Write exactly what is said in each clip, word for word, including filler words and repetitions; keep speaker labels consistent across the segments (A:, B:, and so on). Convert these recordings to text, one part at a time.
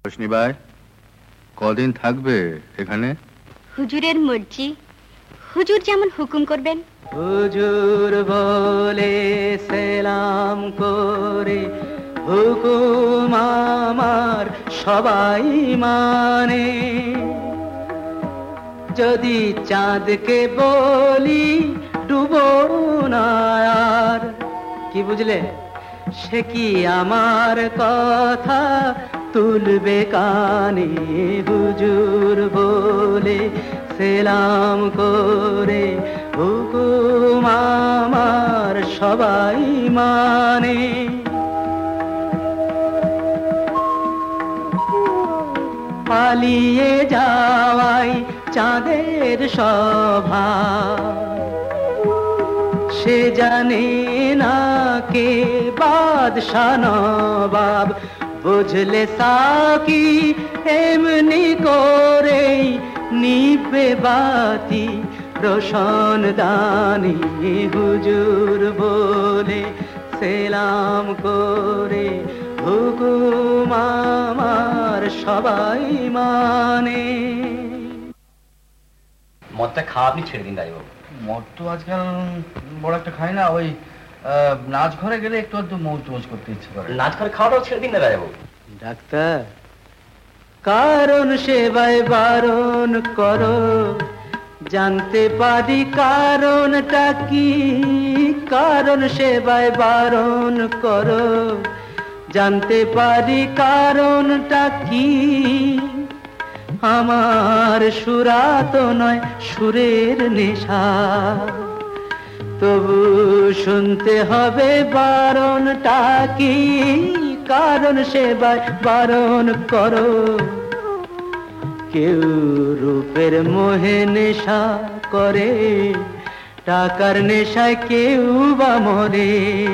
A: রোশনি ভাই, কদিন থাকবে এখানে?
B: হুজুরের মর্জি, হুজুর যেমন হুকুম করবেন।
C: হুজুর বলে সালাম করে হুকুম আমার সবাই মানে। যদি চাঁদকে বলি ডুবো না আর, কি বুঝলে? সে কি আমার কথা তুলবে কানে? হুজুর বলে সালাম করে হুকুম আমার সবাই মানে। পালিয়ে যাওয়াই চাঁদের স্বভাব, সে জানে না কে বাদশা নবাব। বুঝলে সাকি এমনি করেই নিভে বাতি রোশন দানি। হুজুর বলে সালাম করে হুকুম আমার সবাই মানে।
D: মদটা খাওয়া আপনি ছেড়ে দিন দাইবাবু।
E: মদ তো আজকাল বড় একটা খাই না, ওই নাচ ঘরে গেলে একটু একটু মৌজ মৌজ করতে ইচ্ছে করে।
D: নাচ ঘরে খাওয়াটাও ছেড়ে দিন না দাইবাবু।
C: ডাক্তার, কারণ সেবায় বারণ করো, জানতে পারি কারণটা কি। কারণ সেবায় বারণ করো, জানতে পারি কারণটা কি। আমার সুরা তো নয় সুরের নেশা, তবু শুনতে হবে বারণটা কি। কারণ সেবায় বারণ করো। কেউ রূপের মোহে নেশা করে, টাকার নেশায় কেউ বা মরে।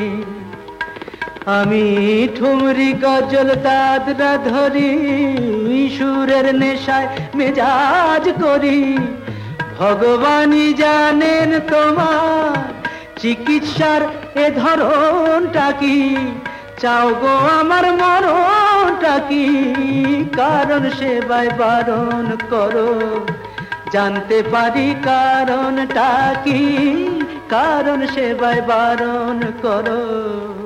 C: আমি ঠুমরি গজল দাদরা ধরি, সুরের নেশায় মেজাজ করি। ভগবানই জানেন তোমার চিকিৎসার এ ধরনটা কি। চাও গো আমার মরণটা কি। কারণ সেবায় বারণ করো, জানতে পারি কারণটা কি। কারণ সেবায় বারণ করো।